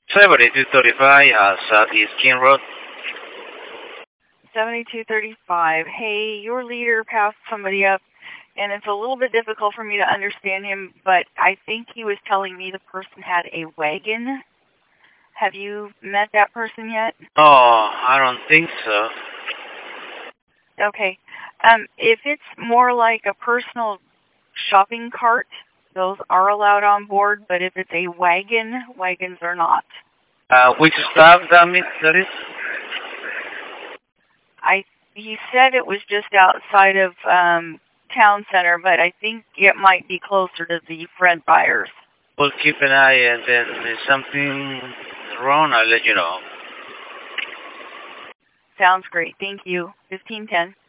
7235 Southeast King Road. 7235. Hey, your leader passed somebody up, and it's a little bit difficult for me to understand him, but I think he was telling me the person had a wagon. Have you met that person yet? Oh, I don't think so. Okay. If it's more like a personal shopping cart, those are allowed on board, but if it's a wagon, wagons are not. Which stop that is? He said it was just outside of town center, but I think it might be closer to the Fred Byers. We'll keep an eye, and then if something wrong, I'll let you know. Sounds great. Thank you. 1510.